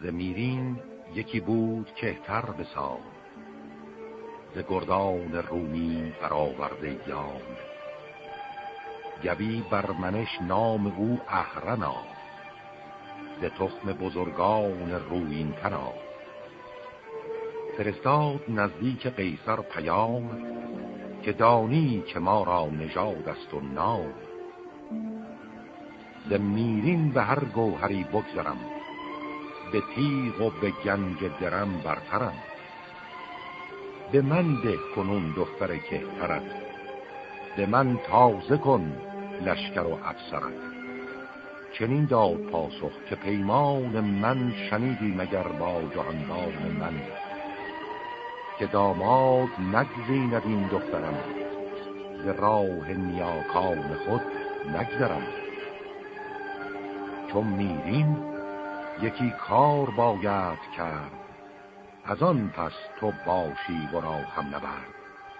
ز میرین یکی بود کهتر بسان، ز گردان رومی برآورده یان. گوی برمنش نام او اهرنا، ز تخم بزرگان رویینتنا. فرستاد نزدیک قیصر پیام، که دانی که ما را نژاد است و نام. ز میرین به هر گوهری بگذرم، به تیغ و به گنج درم برترم. به من ده کنون دختر کهترت، به من تازه کن لشکر و افسرت. چنین داد پاسخ که پیمان من شنیدی مگر با جهاندار من، که داماد نگزیند این دخترم، ز راه نیاکان خود نگذرم. چون میرین یکی کار باید کرد، از آن پس تو باشی ورا هم نبرد.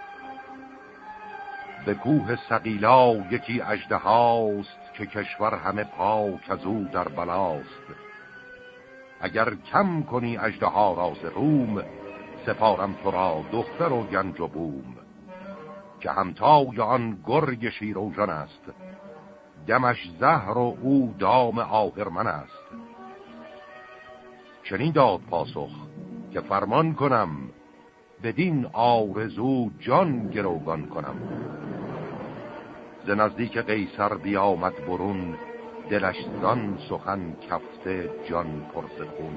به کوه سقیلا یکی اژدهاست، که کشور همه پاک از او در بلاست. اگر کم کنی اژدها را ز روم، سپارم تو را دختر و گنج و بوم. که همتای آن گرگ شیروژن است، دمش زهر و او دام آهرمن است. چنین داد پاسخ که فرمان کنم، بدین آرزو جان گروگان کنم. ز نزدیک قیصر بیامد برون، دلش زان سخن کفته جان پر ز خون.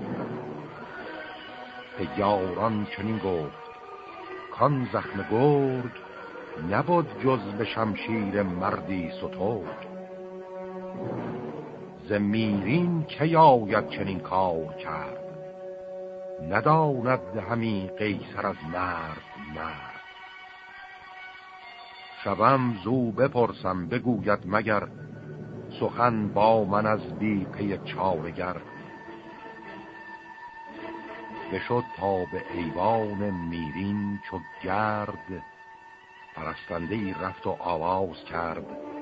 به یاران چنین گفت کان زخم گرگ، نبود جز به شمشیر مردی سترگ. ز میرین کی آید چنین کار کرد، نداند همی قیصر از مرد. شبم زو بپرسم بگوید مگر، سخن با من از بی پی چارگر. بشد تا به ایوان میرین چو گرد، پرستندهی رفت و آواز کرد.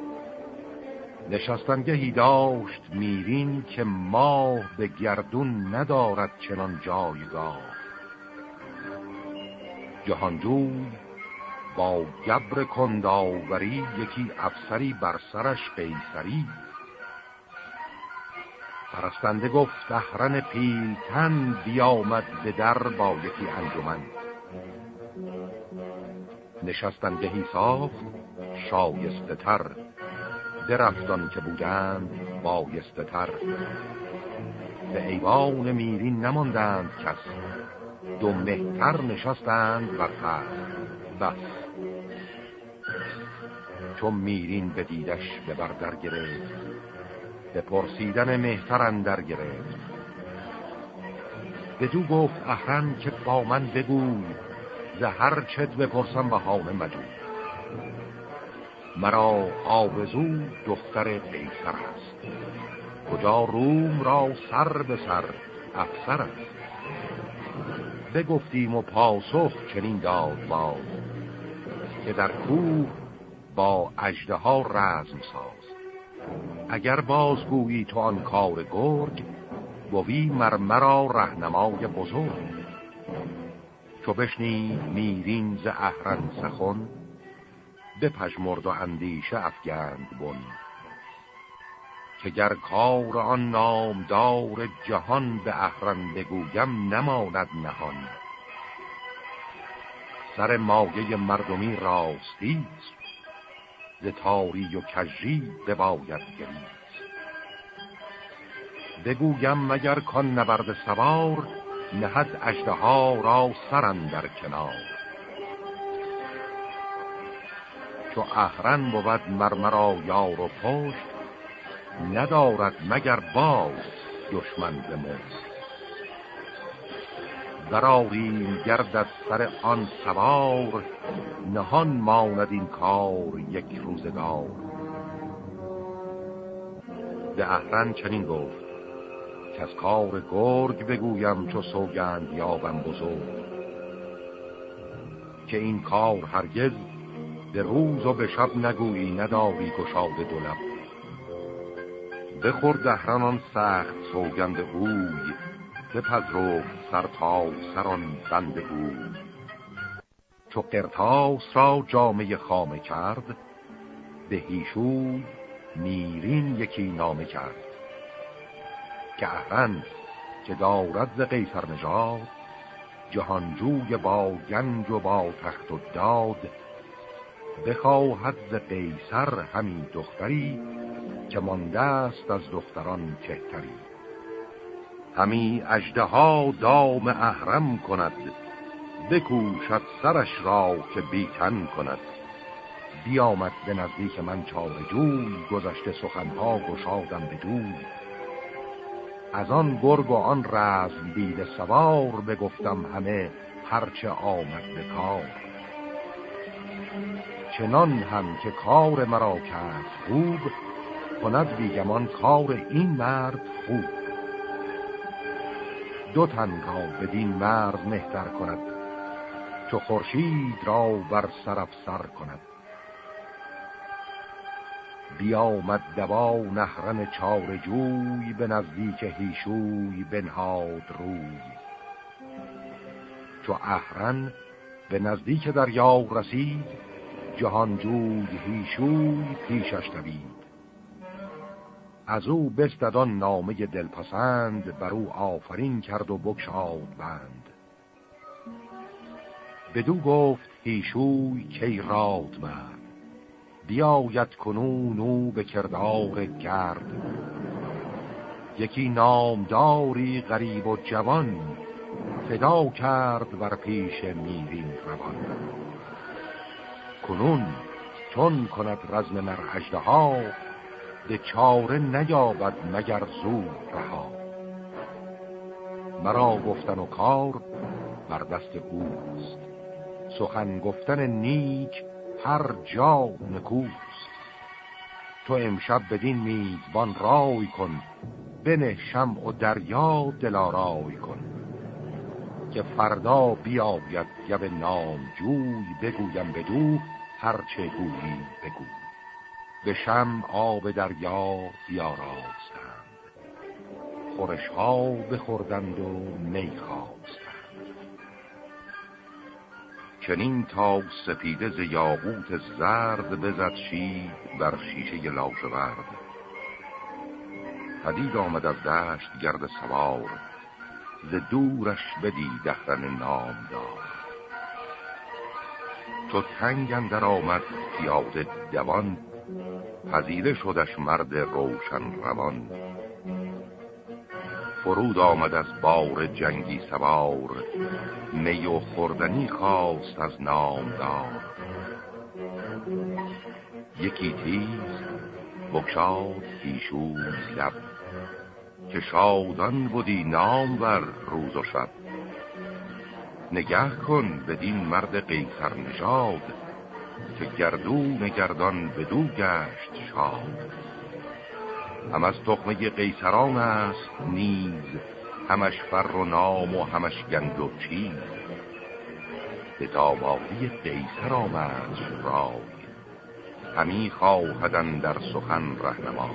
نشستنگهی داشت میرین، که ماه به گردون ندارد چنان جایگاه. جهانجوی با گبر کنداوری، یکی افسری بر سرش قیصری. پرستنده گفت اهرن پیلتن، بیامد به در با یکی انجمن. نشستنگهی ساخت شایسته تر، درفتان که بودند بایسته تر. به ایوان میرین نماندند کس، دو مهتر نشستند بر تخت بس. چون میرین به دیدش به بردر گرفت، به پرسیدن مهتر اندر گرفت. بدو گفت اهرن که با من بگوی، ز هر چت بپرسم بهانه مجوی. مرا آرزو دختر قیصر است، کجا روم را سر به سر افسر است. بگفتیم و پاسخ چنین داد باز، که در کوه با اژدها رزم ساز. اگر بازگویی تو آن کار گرگ، بوی مرمرا رهنمای بزرگ. چو بشنید میرین ز اهرن سخن، بپژمرد و اندیشه افگند بن. که گر کار آن نامدار جهان، به اهرن بگویم نماند نهان. سر مایه مردمی راستیست، ز تاری و کژی بباید گریست. بگویم مگر کان نبرد سوار، نهد اژدها را سر اندر کنار. چو اهرن بود مرمرا یار و پشت، ندارد مگر باز دشمن ز مشت. برآریم گرد از سر آن سوار، نهان ماند این کار یک روزگار. به اهرن چنین گفت که از کار گرگ بگویم، چو سوگند یابم بزرگ. که این کار هرگز به روز و به شب نگویی، نداری گشاده دو لب. بخورد اهرن آن سخت سوگند اوی، بپذرفت سر تا سران بنده بود. چو قرطاس را جامه خامه کرد، به هیشوی میرین یکی نامه کرد. که اهرن که دارد ز قیصر نژاد، جهانجوی با گنج و با تخت و داد. بخواهد ز قیصر همی دختری، که مانده است از دختران کهتری. همی اژدها دام اهرم کند، بکوشد سرش را که بیتن کند. بیامد به نزدیک من چاره جوی، گذشته سخنها گشادم بدوی. از آن گرگ و آن رزم بیل سوار، بگفتم همه هرچه آمد به کار. چنان هم که کار مرا کرد خوب، کند بیگمان کار این مرد خوب. دو تن را بدین مرد مهتر کند، چو خورشید را بر سر افسر کند. بیامد دوا نهرن چاره جوی، به نزدیک هیشوی بنهاد روی. چو اهرن به نزدیک دریا رسید، جهانجوی هیشوی پیشش دوید. از او بستد آن نامه دلپسند، بر او آفرین کرد و بگشاد بند. بدو گفت هیشوی کی راد مرد، بیاید کنون او به کردار گرد. یکی نامداری غریب و جوان، فدا کرد بر پیش میرین روان. کنون چون کند رزم مر اژدها، به چاره نیابد مگر زود رها. مرا گفتن و کار بر دست اوست، سخن گفتن نیک هر جا نکوست. تو امشب بدین میزبان رای کن، بنه شمع و دریا دلارای کن. که فردا بیاید گو نام جوی، بگویم بدو هرچه گویی بگو. به شمع آب دریا بیاراستند، خورش ها بخوردند و می خواستند. چنین تا سپیده ز یاقوت زرد، بزد شید بر شیشه لاژورد. پدید آمد از دشت گرد سوار، ز دورش بدید اهرن نامدار. چو تنگ اندر آمد پیاده دوان، پذیره شدش مرد روشن روان. فرود آمد از بار جنگی سوار، می و خوردنی خواست از نامدار. یکی تیز بگشاد هیشوی لب، که شادان بودی نامور روز و شب. نگه کن بدین مرد قیصر نژاد، که گردون گردان بدو گشت شاد. هم از تخمه قیصران است نیز، همش فر و نام و همش گنج و چیز. به دامادی قیصر آمد رای، همی خواهدن در سخن رهنما.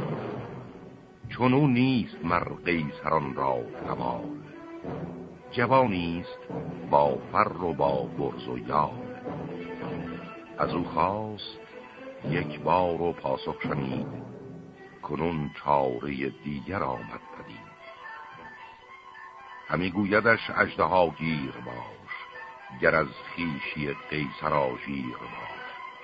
چونو نیست مر قیصران را کمال، جوانیست با فر و با برز و یال. از او خواست یک بار و پاسخ شنید، کنون چاره دیگر آمد پدید. همی گویدش اژدها گیر باش، گر از خویشی قیصر آژیر باش.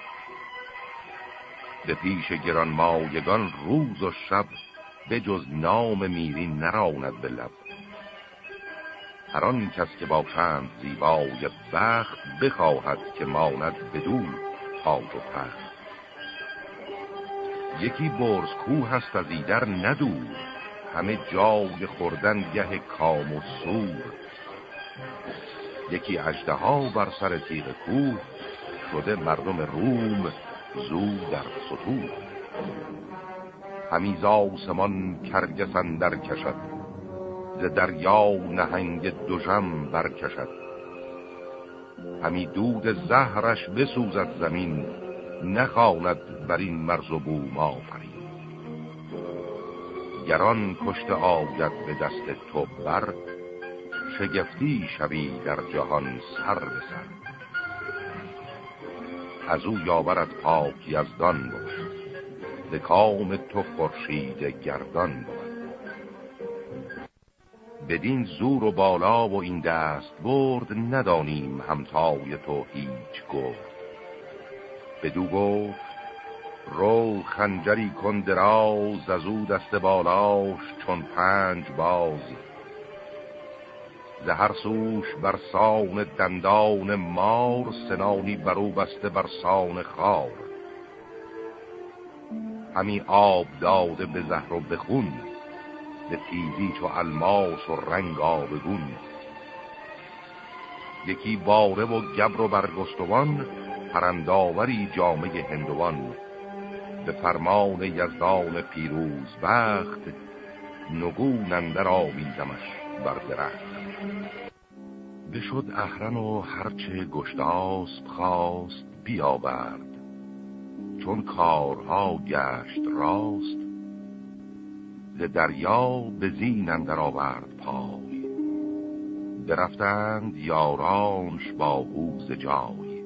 به پیش گرانمایگان روز و شب، به جز نام میرین نراند به لب. هر آن کس که باشند زیبای بخت، بخواهد که ماند بدو تاج و تخت. یکی برز کوه هست از ایدر ندور، همه جای خوردن گه کام و سور. یکی اژدها بر سر تیغ کوه، شده مردم روم زو در سطور. همی ز آسمان کرگس اندر کشد، ز دریا نهنگ دژم برکشد. همی دود زهرش بسوزد زمین، نخواند بر این مرز و بوم آفرین. گران کشته آید به دست تو بر، شگفتی شوی در جهان سر به سر. از او یاورت پاک یزدان بود، به کام تو خورشید گردان بود. بدین زور و بالا و این دست برد، ندانیم همتای تو هیچ گفت. بدو گفت رو خنجری کن دراز، از او دست بالاش چون 5 باز. زهر سوش بر سان دندان مار، سنانی برو بسته بر سان خار. همی آب داده به زهر و به خون، به تیزی چو الماس و رنگ آبگون. یکی باره و گبر و برگستوان، پرنداوری جامه هندوان. به فرمان یزدان پیروز بخت، نگون اندر آویزمش بر درخت. بشد اهرن و هرچه گشتاسپ خواست، بیاورد چون کارها گشت راست. ز دریا به زین اندر آورد پای، برفتند یارانش با او ز جای.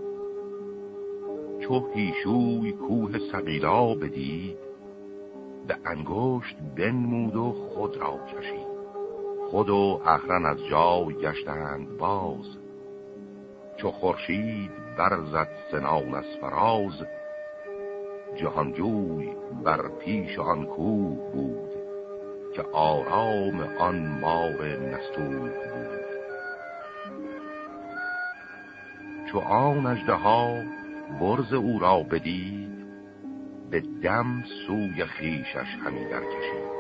چو هیشوی کوه سقیلا بدید، به انگشت بنمود و خود را کشید. خود و اهرن از جای گشتند باز، چو خورشید برزد سنان از فراز. جهانجوی بر پیش آن کوه بود، که آرام آن مار نستوه بود. چو آن اژدها برز او را بدید، به دم سوی خویشش همی در کشید.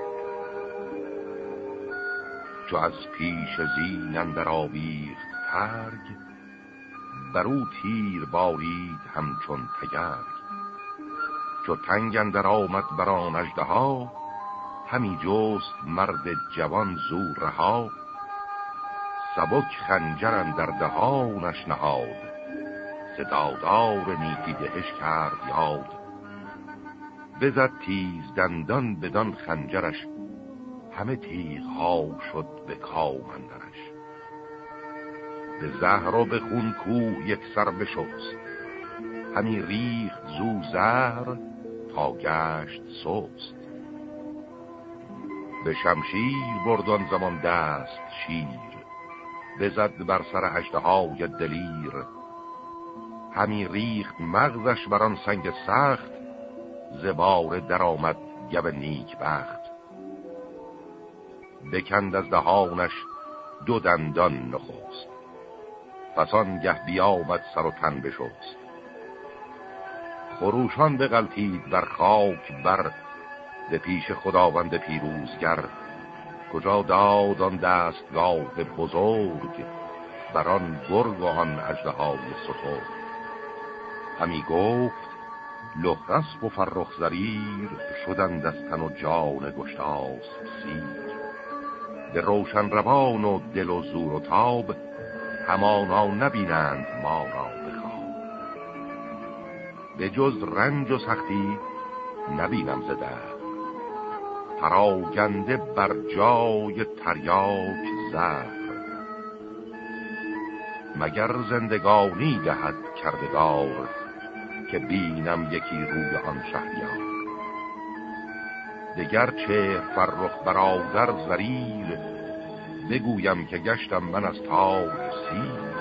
چو از پیش زین اندر آویخت ترگ، بر او تیر بارید همچون تگرگ. چو تنگ اندر آمد بر آن اژدها، همی جست مرد جوان زو رها. سبک خنجر اندر دهانش نهاد، صدادار نیکی دهش کرد یاد. بزد تیز دندان بدان خنجرش، همه تیغ ها شد به کام اندرش. به زهر و به خون کوه یک سر بشست، همی ریخت زو زهر تا گشت سست. به شمشیر بردان زمان دست شیر، بزد بر سر اژدهای دلیر. همی ریخت مغزش بران سنگ سخت، زبار در آمد گو نیک بخت. بکند از دهانش 2 دندان نخست، پس آنگه بیامد سر و تن بشست. خروشان بغلتید بر خاک بر، به پیش خداوند پیروزگر. کجا داد آن دستگاه بزرگ، بران گرگ و آن اژدهای سترگ. همی گفت لهرسپ و فرخ زریر، شدند از تن و جان گشتاسپ سیر. به روشن روان و دل و زور و تاب، همانا نبینند ما را به خواب. به جز رنج و سختی نبینم ز دهر، پراگنده بر جای تریاک زهر. مگر زندگانی دهد کردگار، که بینم یکی روی آن شهریار. دگر چه فرخ برادر زریر، بگویم که گشتم من از تاج سیر.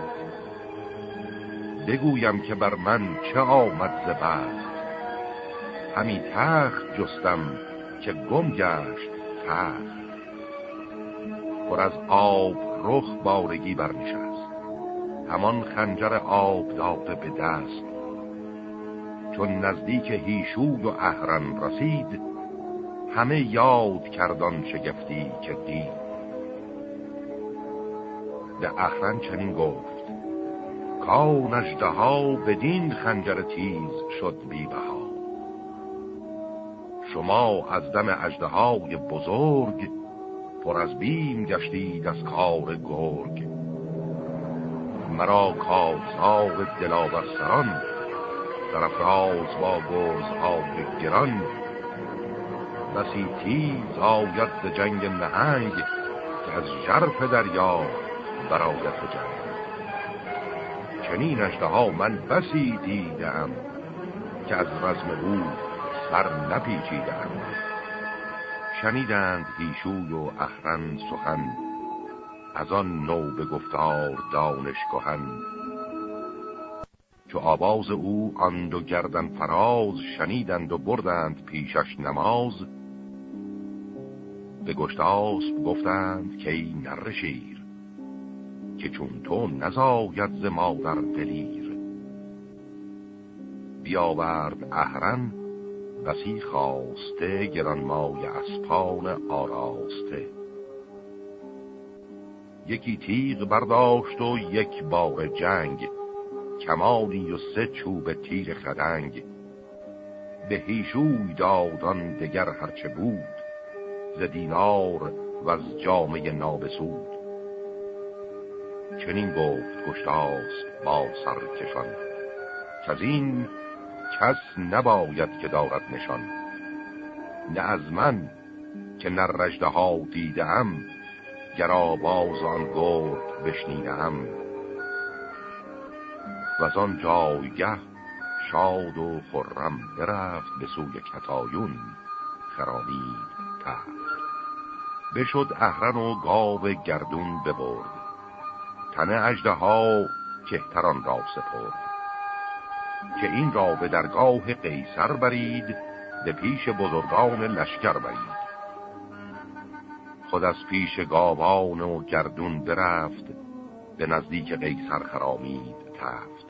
بگویم که بر من چه آمد ز بخت، همی تخت جستم که گم گشت تخت. پر از آب رخ بارگی برنشست، همان خنجر آب داده به دست. چون نزدیک هیشوی و اهرن رسید، همه یاد کردان شگفتی که دید. به اهرن چنین گفت کان اژدها، بدین خنجر تیز شد بی بها. شما از دم اژدهای بزرگ، پر از بیم گشتید از کار گرگ. مرا کارزار دلاور سران، سرافراز با گرزهای گران. بسی تیز آید ز جنگ نهنگ، که از ژرف دریا برآید به جنگ. چنین اژدها من بسی دیدم، که از رزم او سر نپیچیدم. شنیدند هیشوی و اهرمن سخن، از آن نو به گفتار دانش کهن. چو آواز او آن دو گردن فراز، شنیدند و بردند پیشش نماز. به گشتاسپ گفتند که ای نره شیر، که چون تو نزاید ز مادر دلیر. بیاورد اهرمن بسی خواسته، گرانمایه اسپان آراسته. یکی تیغ برداشت و یک بار جنگ، کمانی و 3 چوب تیر خدنگ. به هیشوی دادان دگر هرچه بود، ز دینار و از جامه نابسود. چنین گفت گشتاسپ با سرکشان، که از این کس نباید که دارد نشان. نه از من که نر اژدها دیدم، گر آواز آن گرد بشنیدم. و از آن جایگه شاد و خرم برفت، به سوی کتایون خرامید تخت. بشد اهرمن و گاو گردون ببرد، تن اژدها کهتران را سپرد. که این را به درگاه قیصر برید، به پیش بزرگان لشکر برید. خود از پیش گاوان و گردون برفت، به نزدیک قیصر خرامید تفت.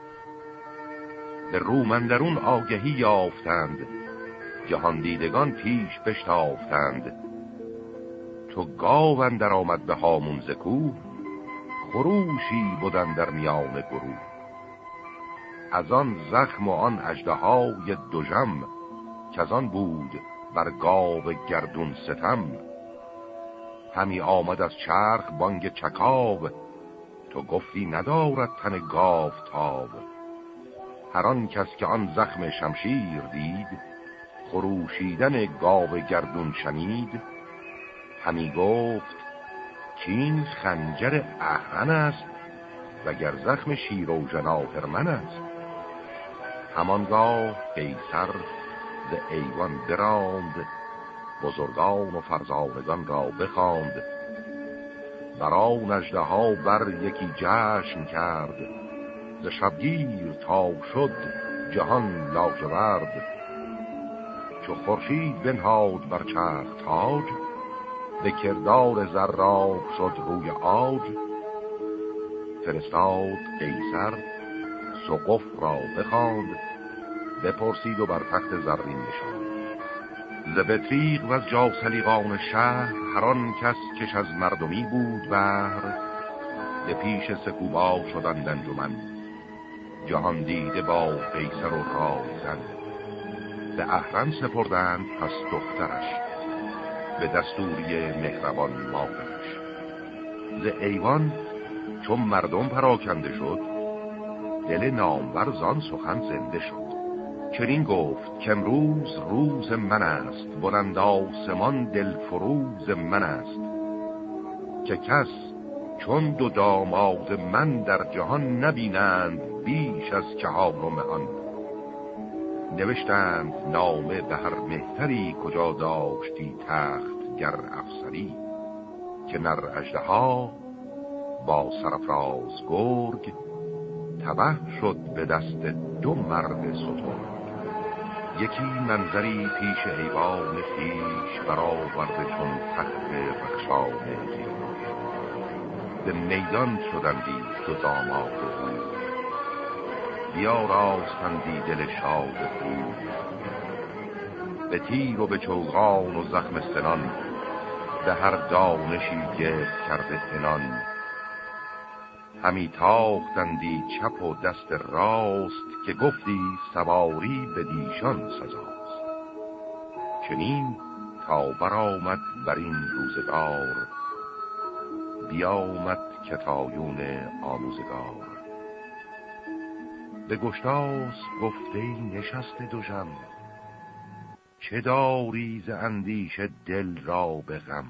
به روم اندرون آگهی یافتند، جهان دیدگان پیش بشتافتند. تو گاو اندر آمد به هامون ز کوه، خروشی بودن در میان گروه. از آن زخم و آن اژدهای دژم، که از آن بود بر گاو گردون ستم. همی آمد از چرخ بانگ چکاو، تو گفتی ندارد تن گاو تاب. هر آن کس که آن زخم شمشیر دید، خروشیدن گاو گردون شنید. همی گفت کین خنجر اهرمن است، وگر زخم شیراوژن آهرمن است. همانگاه قیصر ز ایوان براند، بزرگان و فرزانگان را بخواند. بران اژدها بر یکی جشن کرد، ز شبگیر تا شد جهان لاژورد. چو خورشید بنهاد بر چرخ تاج، به کردار زراب شد روی عاج. فرستاد قیصر سقف را بخواند، بپرسید و بر تخت زرین نشاند. ز بطریق و از جاثلیقان شهر، هر آن کس کش از مردمی بود بهر. به پیش سکوبا شدند انجمن، جهان دیده با قیصر و رایزن. به اهرمن سپردند پس دخترش، به دستوری مهربان مادرش. ز ایوان چون مردم پراکنده شد، دل نامور زان سخن زنده شد. چنین گفت که امروز روز من است، بلند آسمان دل فروز من است. که کس چون 2 داماد من در جهان نبینند، بیش از چهارم آن. نوشتند نامه به هر مهتری، کجا داشتی تخت گر افسری. که نر اژدها با سرفراز گرگ، تبه شد به دست 2 مرد سترگ. یکی منظری پیش ایوان خویش، برآورده چون تخت رخشان خویش. به میدان شدندی 2 داماد او، بیاراستندی دل شاد او. به تیر و به چوگان و زخم سنان، به هر دانشی گرد کرده عنان. همی تاختندی چپ و دست راست، که گفتی سواری به دیشان سزاست. چنین تا برآمد بر این روزگار، بیامد کتایون آموزگار. به گشتاسپ گفته نشست دژم، چه داری ز اندیشه دل را به غم.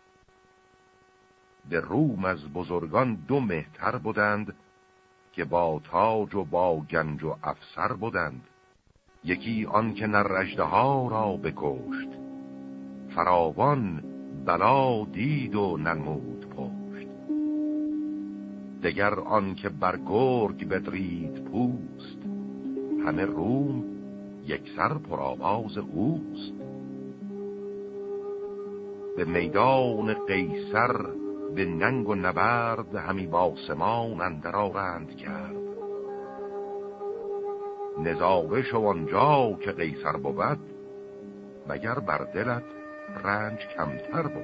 به روم از بزرگان 2 مهتر بودند، که با تاج و با گنج و افسر بودند. یکی آن که نر اژدها را بکشت، فراوان بلا دید و ننمود پشت. دگر آن که بر گرگ بدرید پوست، همه روم یک سر پرآواز اوست. به میدان قیصر به ننگ و نبرد، همی باسمان اندر آرند کرد. نظاره شو آنجا که قیصر بود، مگر بر دلت رنج کمتر بود.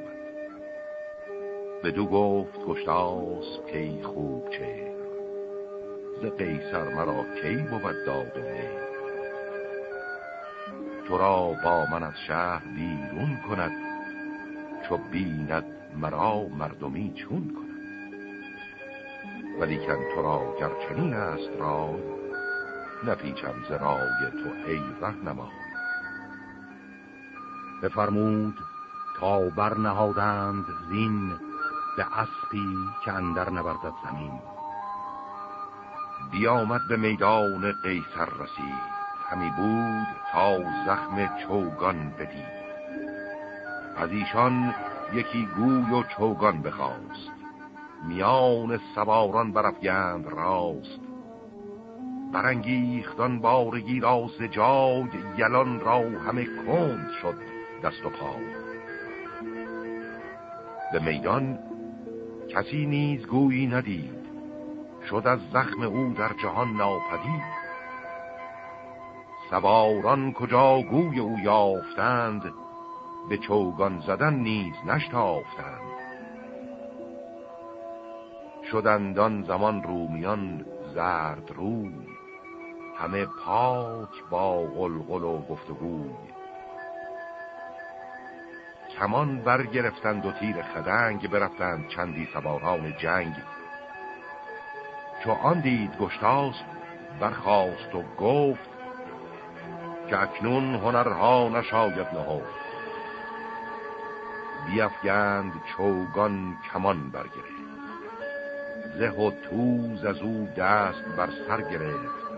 بدو گفت گشتاسپ کی خوب چهر، ز قیصر مرا کی بود داد و مهر. تو را با من از شهر بیرون کند، چو بیند مرا مردمی چون کند. ولیکن تو را گر چنین است رای، نپیچم ز رای تو ای رهنمای. بفرمود تا برنهادند زین، به اسپی که اندر نوردد زمین. بیامد به میدان قیصر رسید، همی بود تا زخم چوگان بدید. از ایشان یکی گوی و چوگان بخواست، میان سواران برافگند راست. برانگیختان بارگی را ز جای، یلان را همه کند شد دست و پای. به میدان کسی نیز گویی ندید، شد از زخم او در جهان ناپدید. سواران کجا گوی او یافتند، به چوگان زدن نیز نشتافتند. شدند آن زمان رومیان زرد روی، همه پاک با غلغل و گفتگوی. کمان برگرفتند و تیر خدنگ، برفتند چندی سواران جنگ. چو آن دید گشتاسپ برخاست و گفت، که اکنون هنرها نشاید نهفت. بیفگند چوگان کمان برگرفت، زه و توز از او دست بر سر گرفت.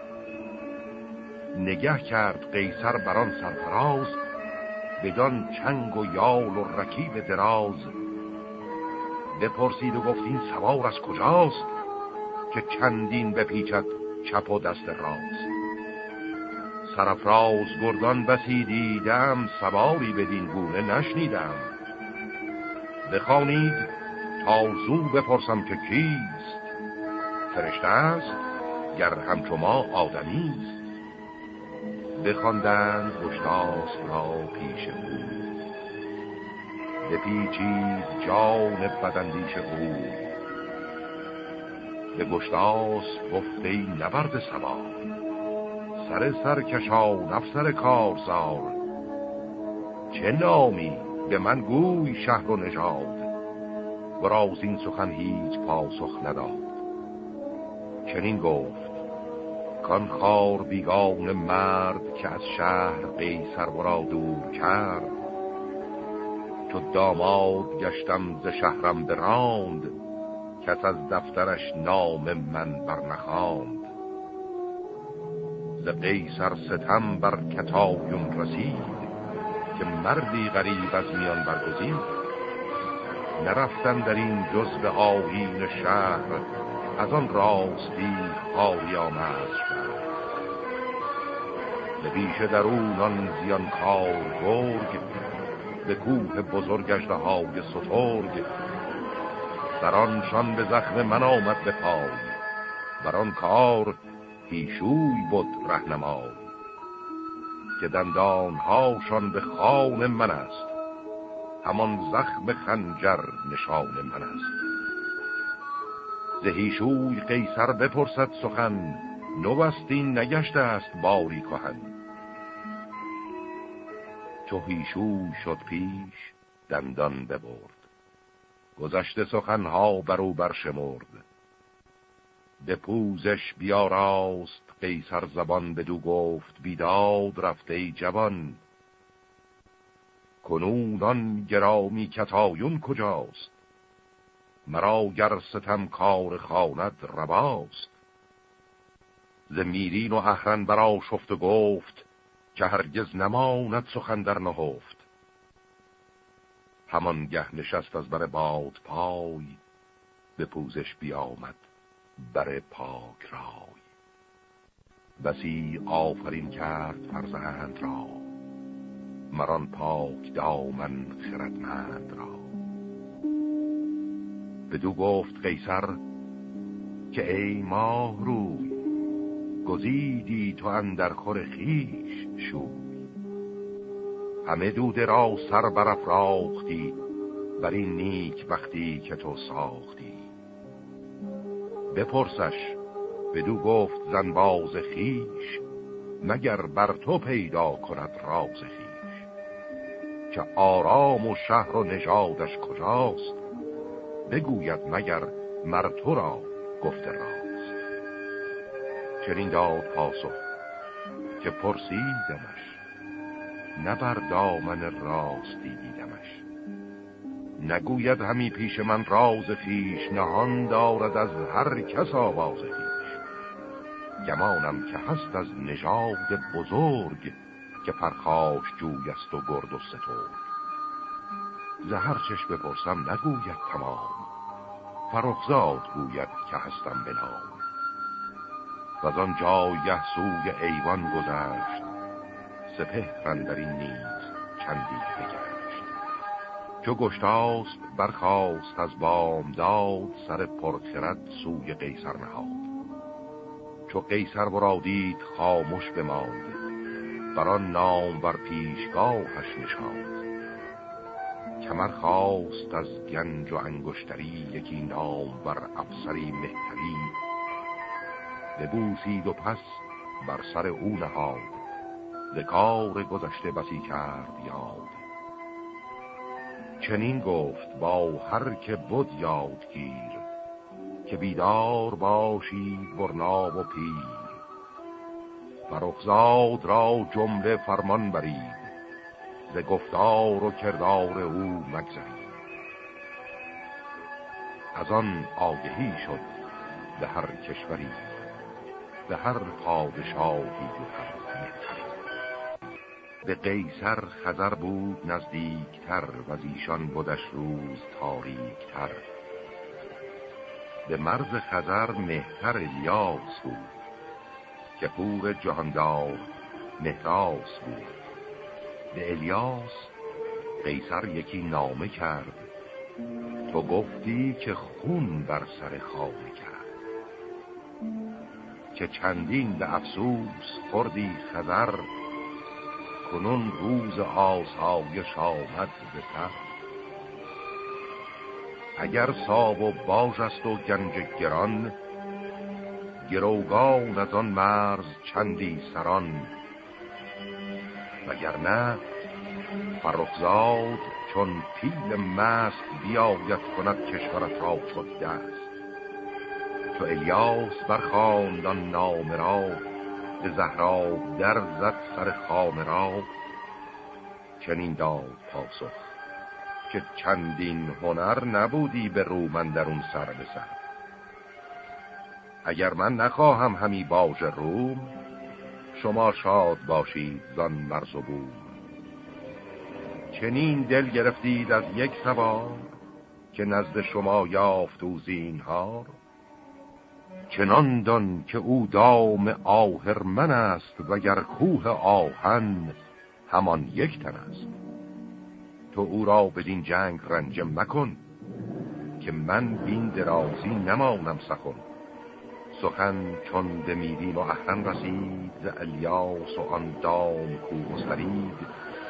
نگه کرد قیصر بران سرفراز، بدان چنگ و یال و رکیب دراز. بپرسید و گفت این سوار از کجاست، که چندین بپیچد چپ و دست راست. سرفراز گردان بسی دیدم، سواری بدین گونه نشنیدم. بخوانید تا زو بپرسم که کیست، فرشته است گر همچو ما آدمیست. بخواندند گشتاسپ را پیش او، بپیچید جان بداندیش او. به گشتاسپ گفت ای نبرده سوار، سر سرکشان افسر کارزار. چه نامی به من گوی شهر و نژاد، وراز این سخن هیچ پاسخ نداد. چنین گفت کان خار بیگان مرد، که از شهر قیصر ورا دور کرد. چو داماد گشتم ز شهرم براند، کس از دفترش نام من برنخواند. ز قیصر ستم بر کتایون رسید، که مردی غریب از میان برگزید. نرفتن در این جز به آیین شهر، از آن راستی خاری آمد شد. به پیش درونان زیانکار گرگ، به کوه بزرگ اژدهای سترگ. سرانشان به زخم من آمد به پای، بران کار پیشوی بود رهنمای. که دندانهاشان به خوان من است، همان زخم خنجر نشان من است. زهیشوی قیصر بپرسد سخن، نوستین نگشته است باری کهن. چو هیشوی شد پیش دندان ببرد، گذشته سخنها برو برشمرد. به پوزش بیاراست قیصر زبان، بدو گفت بیداد رفته ای جوان. کنون آن گرامی کتایون کجاست؟ مرا گر ستم کار خواند رواست. ز میرین و اهرن برا شفت و گفت، که هرگز نماند سخن در نهفت. همان گه نشست از بر باد پای، به پوزش بیامد بر پاک رای. بسی آفرین کرد فرزند را، مران پاک دامن خردمند را. بدو گفت قیصر که ای ماه روی، گزیدی تو اندر خور خویش شوی. همه دوده را سر برافراختی، بر این نیک بختی که تو ساختی. بپرسش بدو گفت زنباز خویش، مگر بر تو پیدا کند راز خویش. که آرام و شهر و نژادش کجاست، بگوید مگر مر تو را گفته راست. چنین داد پاسخ که پرسیدمش، نه بر دامن راستی دیدمش. نگوید همی پیش من راز خویش، نهان دارد از هر کس آواز خویش. گمانم که هست از نژاد بزرگ، که پرخاش جوی است و گرد و سترگ. ز هر چش بپرسم نگوید تمام، فرخزاد گوید که هستم بنام. و از آن جایه سوی ایوان گذشت، سپهر اندر این نیز چندی بگشت. چو گشتاسپ برخاست از بامداد، سر پرخرد سوی قیصر نهاد. چو قیصر ورا دید خاموش بماند، بران نام بر پیشگاهش نشاند. کمر خواست از گنج و انگشتری، یکی نام بر افسری مهتری. ببوسید و پس بر سر او نهاد، ز کار گذشته بسی کرد یاد. چنین گفت با هر که بود یادگیر، که بیدار باشید برنا و پیر. فرخزاد را جمله فرمان برید، ز گفتار و کردار او مگذرید. از آن آگهی شد به هر کشوری، به هر پادشاهی و هر مهتری. به قیصر خزر بود نزدیکتر، و از ایشان بودش روز تاریکتر. به مرز خزر مهتر الیاس بود، که پور جهاندار مهراس بود. به الیاس قیصر یکی نامه کرد، تو گفتی که خون بر سر خامه کرد. که چندین به افسوس خوردی خزر، کنون روز آسایش آمد ز سر. اگر ساب و باژ است و گنج گران، گروگان از آن مرز چندی سران. وگرنه فرخزاد چون پیل مست، بیاید کند کشورت را شد دست. تو الیاس برخواند آن نامه را، به زهراب در زد سر خامه را. چنین داد پاسخ که چندین هنر، نبودی به روم اندرون سر به سر. اگر من نخواهم همی باژ روم، شما شاد باشید زان مرز و بوم. چنین دل گرفتید از یک سوار، که نزد شما یافت او زینهار. چنان دان که او دام آهرمن است، وگر کوه آهن همان یک تن است. تو او را بدین جنگ رنجه مکن، که من بین درازی نمانم سخن. سخن چون به میرین و اهرن رسید، ز الیاس و آن دام کو گسترید.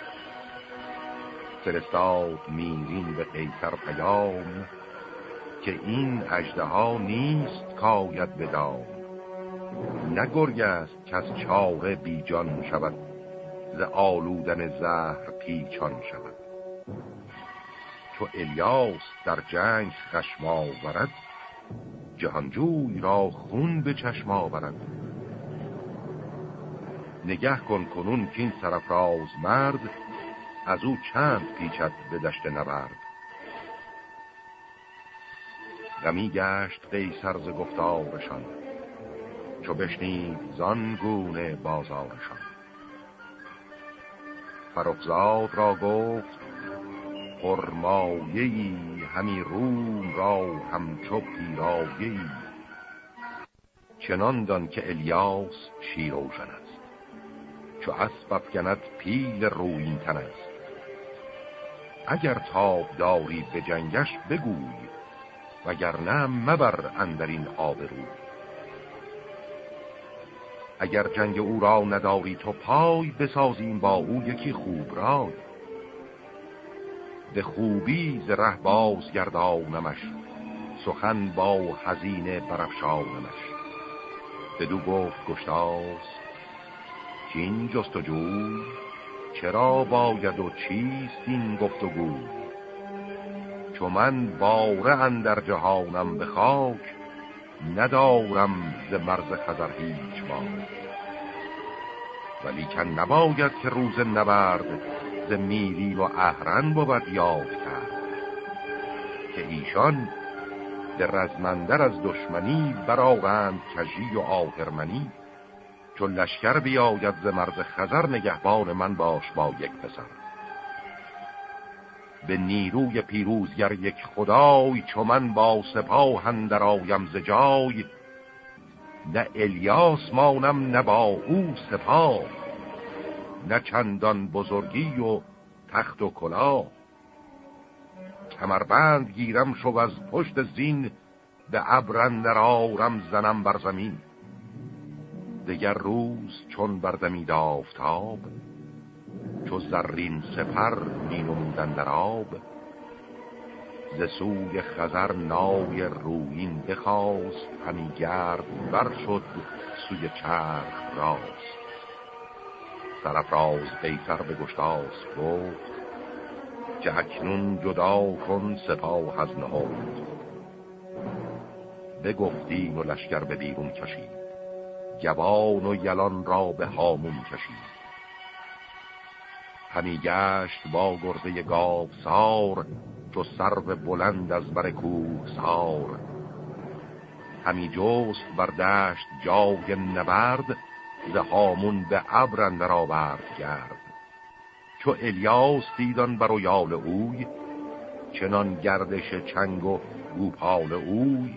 فرستاد میرین به قیصر پیام، که این اژدها نیست کاید بدام. نگرگ است که از چاره بی جان شود، ز آلودن زهر پیچان شود. چو الیاس در جنگ خشم آورد، جهانجوی را خون به چشم آورد. نگه کن کنون کین سرفراز مرد، از او چند پیچد به دشت نبرد. غمی گشت قیصر ز گفتارشان، چو بشنید زان گونه بازارشان. فرخزاد را گفت پرمایه‌ای، همی روم را همچو پیرایه‌ای. چنان دان که الیاس شیروژن است، چو اسپ افگند پیل رویین تن است. اگر تاب داری به جنگش بگوی، وگرنه مبر اندرین آبروی. اگر جنگ او را نداری تو پای، بسازیم با او یکی خوب رای. به خوبی ز ره باز گردانمش، سخن با خزینه برافشانمش. بدو گفت گشتاس کین جستجوی، چرا باید و چیست این گفتگوی. چو من باره اندر جهانم به خاک، ندارم ز مرز خزر هیچ باک. ولیکن نباید که روز نبرد، ز میری و اهرن بود یاد کرد. که ایشان در رزمندر از دشمنی، برآورند کژی و آهرمنی. چون لشکر بیاید ز مرز خزر، نگهبان من باش با یک پسر. به نیروی پیروزگر یک خدای، چو من با سپاه اندر آیم ز جای. نه الیاس مانم نه با او سپاه، نه چندان بزرگی و تخت و کلاه. کمربند گیرم شو از پشت زین، به ابر اندر آرم زنم بر زمین. دگر روز چون بردمید آفتاب، چو زرین سپر می نمودند در آب. ز سوی خزر نای رویین بخواست، همی گرد بر شد سوی چرخ راست. سرافراز قیصر به گشتاس گفت، که اکنون جدا کن سپاه از نهفت. بگفتین و لشکر به بیرون کشید، جوان و یلان را به هامون کشید. همی گشت با گرزه گاو سار، چو سرو بلند از بر کوه سار. همی جست بر دشت جای نبرد، ز هامون به ابر اندر آورد گرد. چو الیاس دیدان بر و یال اوی، چنان گردش چنگ و گوپال اوی.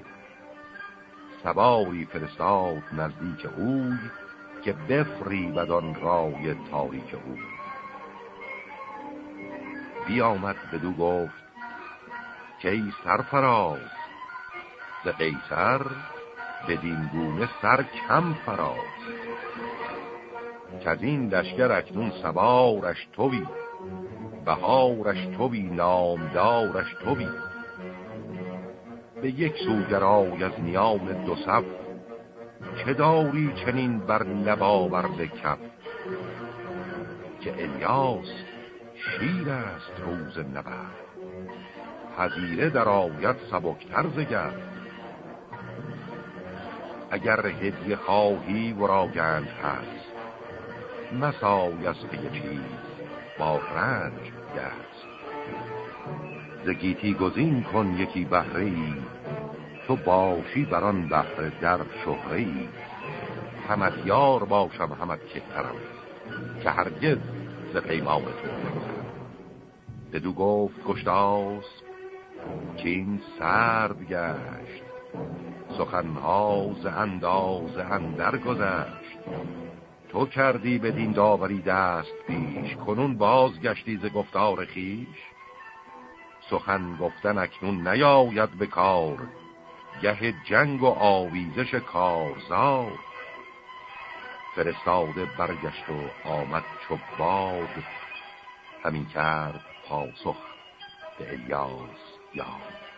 سواری فرستاد نزدیک اوی، که بفریبد آن رای تاریک اوی. بیامد بدو گفت که ای سرفراز، ز قیصر بدین گونه سر کم فراز. که از این لشکر اکنون سوارش توی، بهارش توی نامدارش توی. به یک سو گرای از نیام دو صف، چه داری چنین بر لب آورده کف. که الیاس شیر است روز نبرد، پذیره در آید سبکتر ز گرد. اگر هدیه خواهی ورا گنج هست، مسای از پی چیز با رنج گرست. ز گیتی گزین کن یکی بهره‌ای، تو باشی بران بهره در شهره‌ای. همت یار باشم همت کهترم، که هرگز ز پیمان تو نگذرم. بدو گفت گشتاس که این سرد گشت، سخنها ز اندازه اندر گذشت. تو کردی بدین داوری دست پیش، کنون بازگشتی ز گفتار خیش. سخن گفتن اکنون نیاید به کار، گه جنگ و آویزش کارزار. فرستاده برگشت و آمد چو باد، همین کرد پاسخ به الیاس یاد.